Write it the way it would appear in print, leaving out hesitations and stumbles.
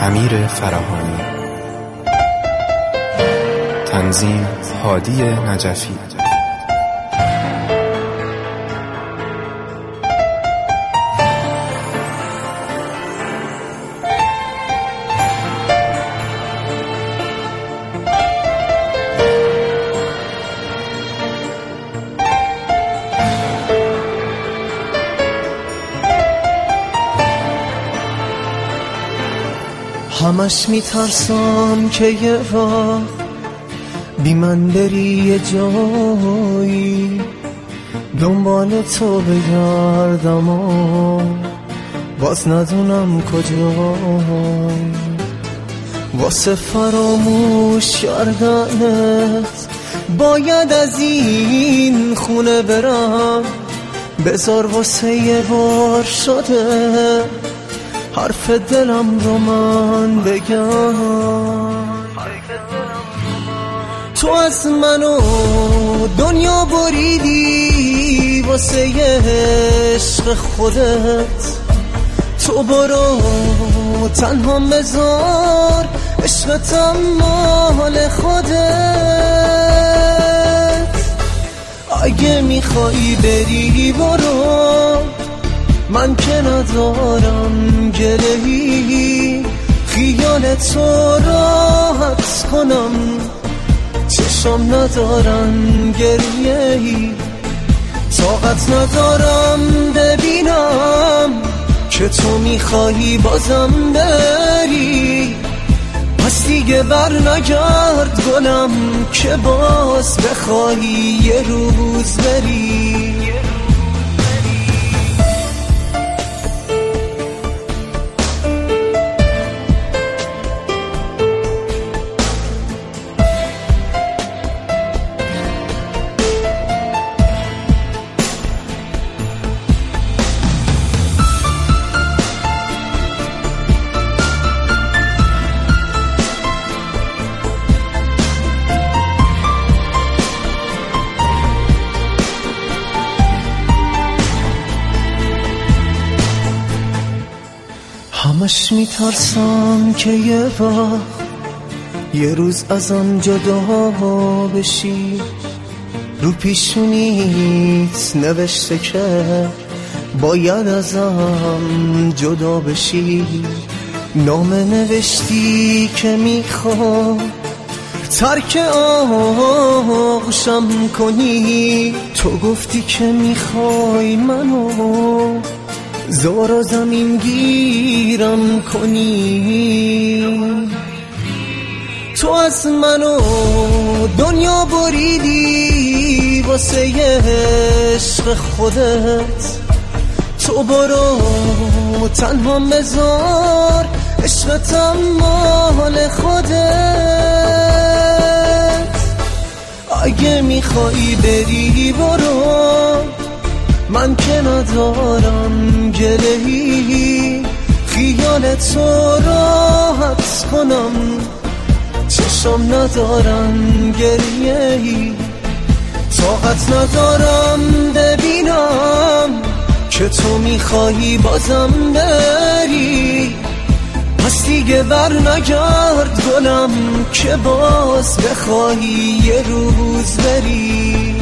امیر فراهانی، تنظیم هادی نجفی. همش میترسم که یه وقت بی من بری یه جایی، دنبال تو بگردم و باز ندونم کجایی. واسه فراموش کردنت باید از این خونه برم، بذار واسه یه بار شده حرف دلم رو من بگم. تو از منو دنیا بریدی واسه یه عشق خودت، تو برو تنها بذار عشقتم مال خودت. اگه میخوایی بری برو، من که ندارم گلهی خیال تو راحت کنم، چشم ندارم گریهی، طاقت ندارم ببینم که تو میخوایی بازم بری. پس دیگه بر نگرد گلم که باز بخوایی یه روز بری. همش میترسم که یه وقت یه روز ازم جدا بشی، رو پیشونیت نوشته که باید ازم جدا بشی. نامه نوشتی که میخوای ترک آغوشم کنی، تو گفتی که میخوای منو زار و زمین گیرم کنی. تو از منو دنیا بریدی واسه یه عشق خودت، تو برو تنها بذار عشقتم مال خودت. اگه میخوایی بری برو، من که ندارم گلهی خیال تو راحت کنم، چشم ندارم گریهی، طاقت ندارم ببینم که تو میخوایی بازم بری. پس دیگه بر نگرد گلم که باز بخوایی یه روز بری.